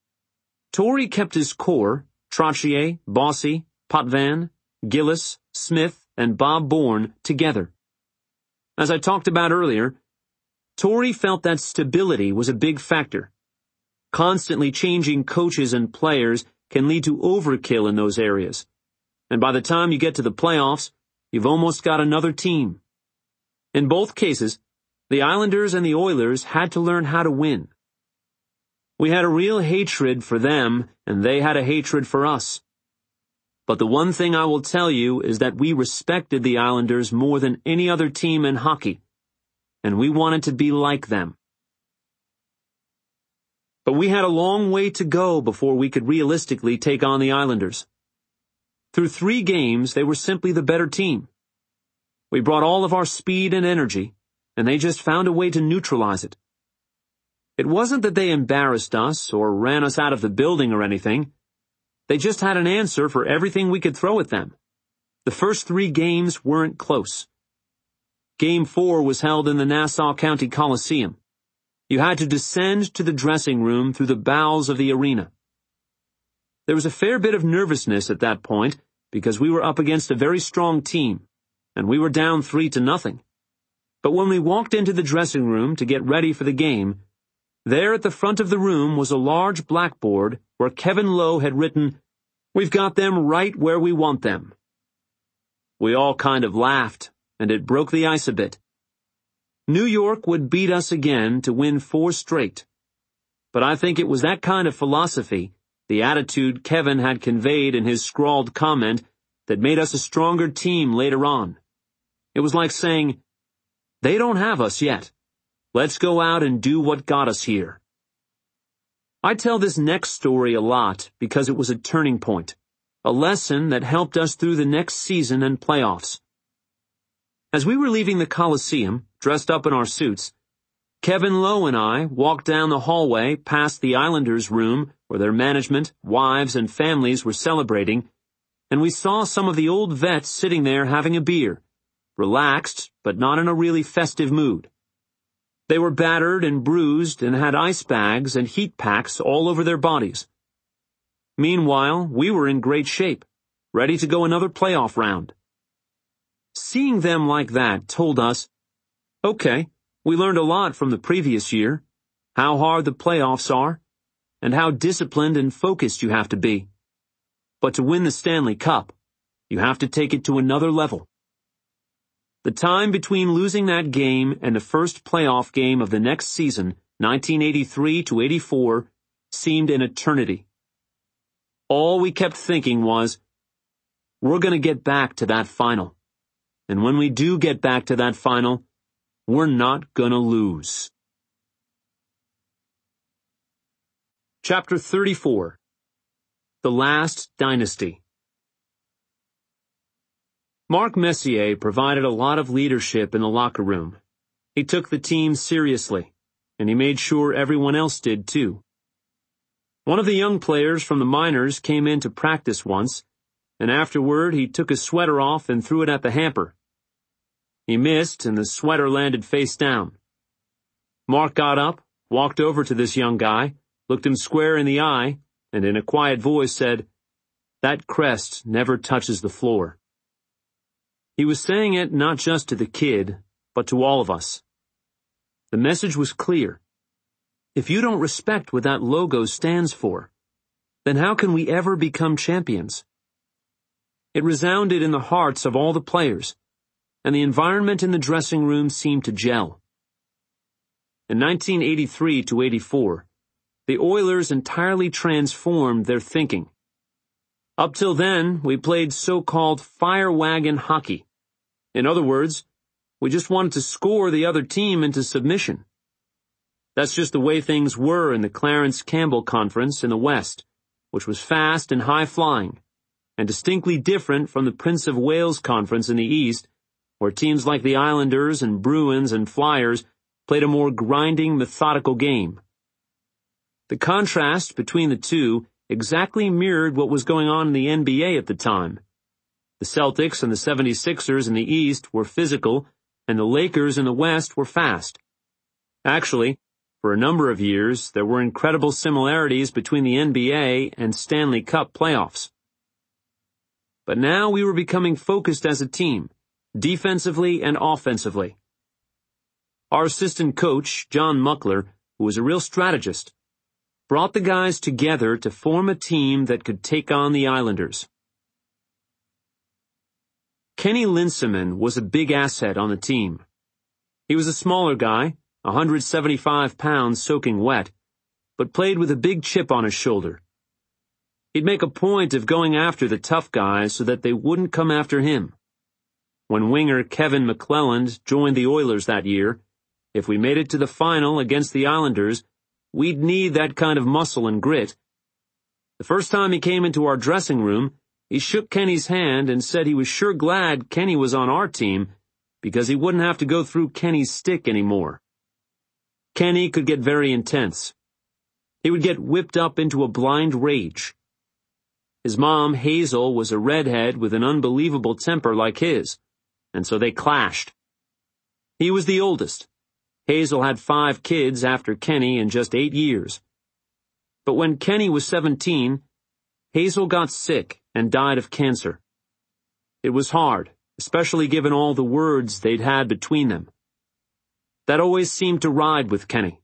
Torrey kept his core, Trottier, Bossy, Potvin, Gillis, Smith, and Bob Bourne, together. As I talked about earlier, Torrey felt that stability was a big factor. Constantly changing coaches and players can lead to overkill in those areas. And by the time you get to the playoffs, you've almost got another team. In both cases, the Islanders and the Oilers had to learn how to win. We had a real hatred for them, and they had a hatred for us. But the one thing I will tell you is that we respected the Islanders more than any other team in hockey, and we wanted to be like them. But we had a long way to go before we could realistically take on the Islanders. Through 3 games, they were simply the better team. We brought all of our speed and energy, and they just found a way to neutralize it. It wasn't that they embarrassed us or ran us out of the building or anything. They just had an answer for everything we could throw at them. The first 3 games weren't close. Game 4 was held in the Nassau County Coliseum. You had to descend to the dressing room through the bowels of the arena. There was a fair bit of nervousness at that point because we were up against a very strong team, and we were down 3-0. But when we walked into the dressing room to get ready for the game, there at the front of the room was a large blackboard where Kevin Lowe had written, "We've got them right where we want them." We all kind of laughed, and it broke the ice a bit. New York would beat us again to win 4 straight. But I think it was that kind of philosophy, the attitude Kevin had conveyed in his scrawled comment, that made us a stronger team later on. It was like saying, "They don't have us yet. Let's go out and do what got us here." I tell this next story a lot because it was a turning point, a lesson that helped us through the next season and playoffs. As we were leaving the Coliseum, dressed up in our suits, Kevin Lowe and I walked down the hallway past the Islanders' room where their management, wives, and families were celebrating, and we saw some of the old vets sitting there having a beer, relaxed but not in a really festive mood. They were battered and bruised and had ice bags and heat packs all over their bodies. Meanwhile, we were in great shape, ready to go another playoff round. Seeing them like that told us, okay, we learned a lot from the previous year, how hard the playoffs are, and how disciplined and focused you have to be. But to win the Stanley Cup, you have to take it to another level. The time between losing that game and the first playoff game of the next season, 1983-84, seemed an eternity. All we kept thinking was, We're going to get back to that final. And when we do get back to that final, we're not going to lose. Chapter 34. The Last Dynasty. Mark Messier provided a lot of leadership in the locker room. He took the team seriously, and he made sure everyone else did too. One of the young players from the minors came in to practice once, and afterward he took his sweater off and threw it at the hamper. He missed, and the sweater landed face down. Mark got up, walked over to this young guy, looked him square in the eye, and in a quiet voice said, "That crest never touches the floor." He was saying it not just to the kid, but to all of us. The message was clear. If you don't respect what that logo stands for, then how can we ever become champions? It resounded in the hearts of all the players, and the environment in the dressing room seemed to gel. In 1983 to 84, the Oilers entirely transformed their thinking. Up till then, we played so-called fire wagon hockey. In other words, we just wanted to score the other team into submission. That's just the way things were in the Clarence Campbell Conference in the West, which was fast and high-flying, and distinctly different from the Prince of Wales Conference in the East, where teams like the Islanders and Bruins and Flyers played a more grinding, methodical game. The contrast between the two exactly mirrored what was going on in the NBA at the time. The Celtics and the 76ers in the East were physical, and the Lakers in the West were fast. Actually, for a number of years, there were incredible similarities between the NBA and Stanley Cup playoffs. But now we were becoming focused as a team, defensively and offensively. Our assistant coach, John Muckler, who was a real strategist, brought the guys together to form a team that could take on the Islanders. Kenny Linseman was a big asset on the team. He was a smaller guy, 175 pounds soaking wet, but played with a big chip on his shoulder. He'd make a point of going after the tough guys so that they wouldn't come after him. When winger Kevin McClelland joined the Oilers that year, if we made it to the final against the Islanders, we'd need that kind of muscle and grit. The first time he came into our dressing room, he shook Kenny's hand and said he was sure glad Kenny was on our team because he wouldn't have to go through Kenny's stick anymore. Kenny could get very intense. He would get whipped up into a blind rage. His mom, Hazel, was a redhead with an unbelievable temper like his, and so they clashed. He was the oldest. Hazel had 5 kids after Kenny in just 8 years. But when Kenny was 17, Hazel got sick and died of cancer. It was hard, especially given all the words they'd had between them. That always seemed to ride with Kenny.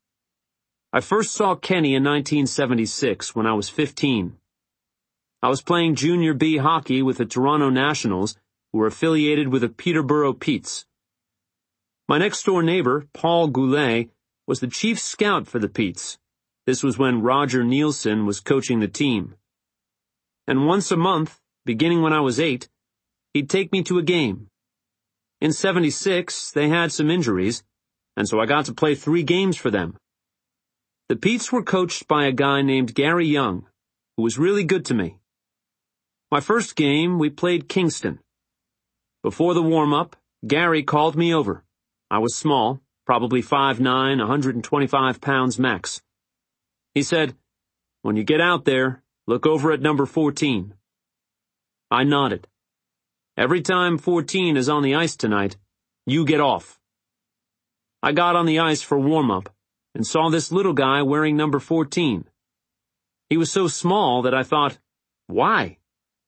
I first saw Kenny in 1976 when I was 15. I was playing Junior B hockey with the Toronto Nationals, who were affiliated with the Peterborough Petes. My next-door neighbor, Paul Goulet, was the chief scout for the Petes. This was when Roger Nielsen was coaching the team. And once a month, beginning when I was 8, he'd take me to a game. In 76, they had some injuries, and so I got to play 3 games for them. The Petes were coached by a guy named Gary Young, who was really good to me. My first game, we played Kingston. Before the warm-up, Gary called me over. I was small, probably 5'9", 125 pounds max. He said, "When you get out there, look over at number 14. I nodded. "Every time 14 is on the ice tonight, you get off." I got on the ice for warm-up and saw this little guy wearing number 14. He was so small that I thought, why?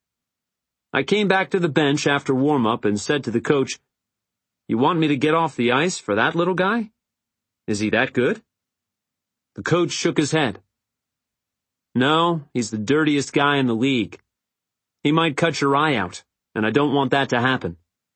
I came back to the bench after warm-up and said to the coach, "You want me to get off the ice for that little guy? Is he that good?" The coach shook his head. "No, he's the dirtiest guy in the league. He might cut your eye out, and I don't want that to happen."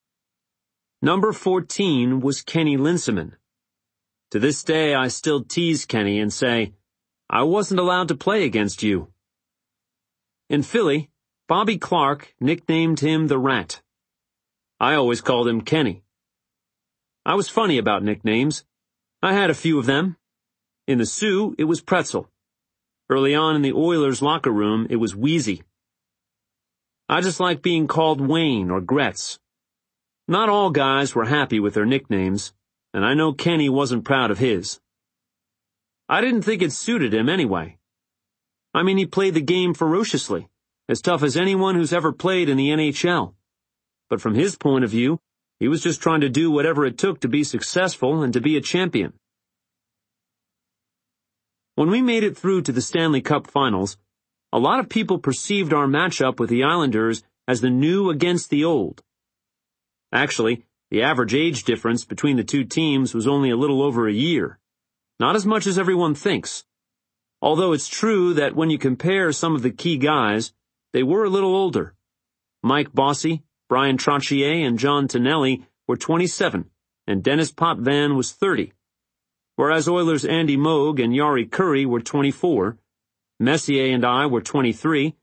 Number 14 was Kenny Linseman. To this day, I still tease Kenny and say, "I wasn't allowed to play against you." In Philly, Bobby Clark nicknamed him the Rat. I always called him Kenny. I was funny about nicknames. I had a few of them. In the Sioux, it was Pretzel. Early on in the Oilers locker room, it was Wheezy. I just liked being called Wayne or Gretz. Not all guys were happy with their nicknames, and I know Kenny wasn't proud of his. I didn't think it suited him anyway. I mean, he played the game ferociously, as tough as anyone who's ever played in the NHL. But from his point of view, he was just trying to do whatever it took to be successful and to be a champion. When we made it through to the Stanley Cup Finals, a lot of people perceived our matchup with the Islanders as the new against the old. Actually, the average age difference between the two teams was only a little over a year. Not as much as everyone thinks. Although it's true that when you compare some of the key guys, they were a little older. Mike Bossy, Brian Trottier, and John Tonelli were 27, and Dennis Potvin was 30. Whereas Oilers' Andy Moog and Yari Curry were 24, Messier and I were 23,